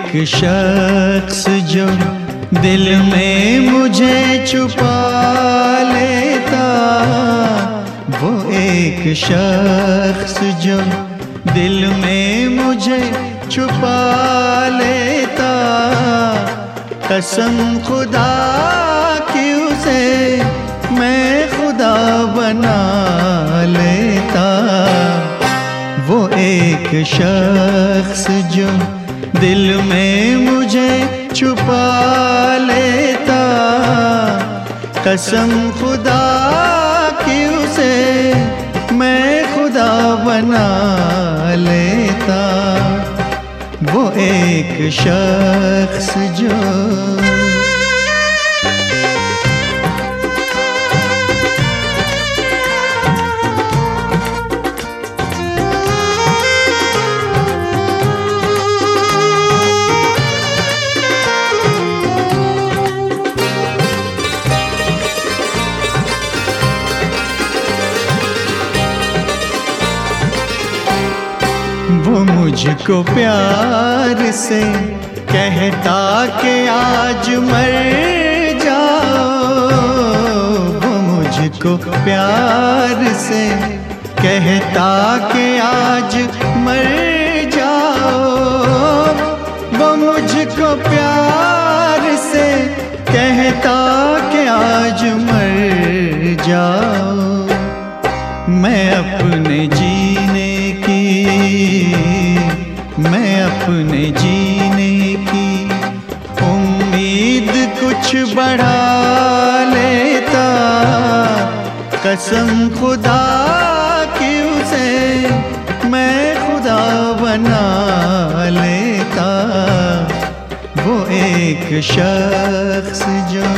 एक शख्स जो दिल में मुझे छुपा लेता, वो एक शख्स जो दिल में मुझे छुपा लेता, कसम खुदा की उसे मैं खुदा बना लेता। वो एक शख्स जो दिल में मुझे छुपा लेता, कसम खुदा की उसे मैं खुदा बना लेता। वो एक शख्स जो वो मुझको प्यार से कहता कि आज मर जाओ, वो मुझको प्यार से कहता कि आज मर जाओ, वो मुझको प्यार से कहता कि आज मर जाओ। मैं अपने जीने की, मैं अपने जीने की उम्मीद कुछ बढ़ा लेता, कसम खुदा की उसे मैं खुदा बना लेता। वो एक शख्स जो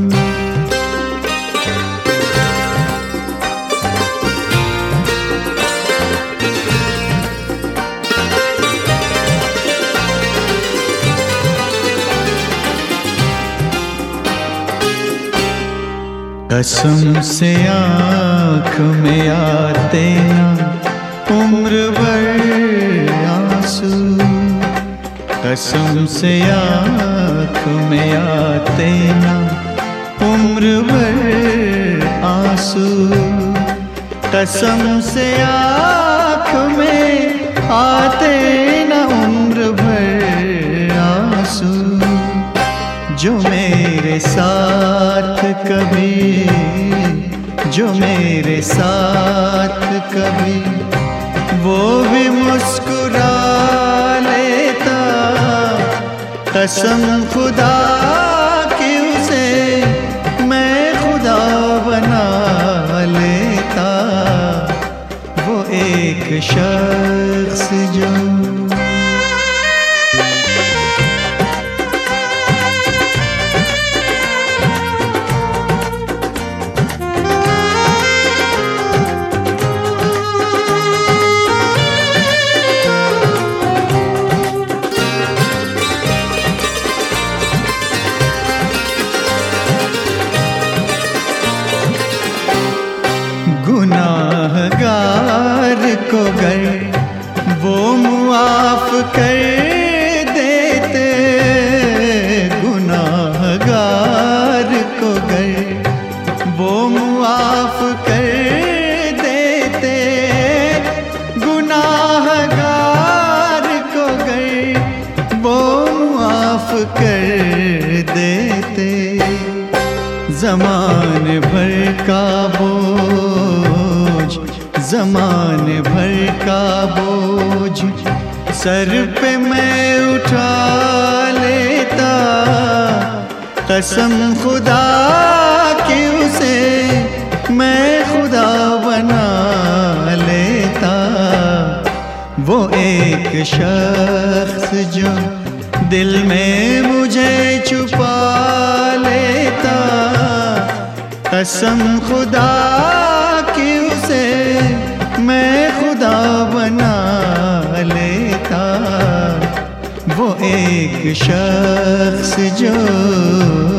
कसम से आँख में आते ना उम्र भर आंसू, कसम से आँख में आते ना उम्र भर आंसू, कसम से आँख में आते ना उम्र भर आंसू। जो मेरे साथ कभी, जो मेरे साथ कभी वो भी मुस्कुरा लेता, कसम खुदा की उसे मैं खुदा बना लेता। वो एक शख्स जो गुनाहगार को गर वो मुआफ कर देते, गुनाहगार को गर वो मुआफ कर देते, गुनाहगार को गर वो मुआफ कर देते। ज़माने भर का बोझ, ज़माने भर का बोझ सर पे मैं उठा लेता, कसम खुदा की उसे मैं खुदा बना लेता। वो एक शख्स जो दिल में मुझे छुपा लेता, कसम खुदा की उसे मैं खुदा बना लेता। वो एक शख्स जो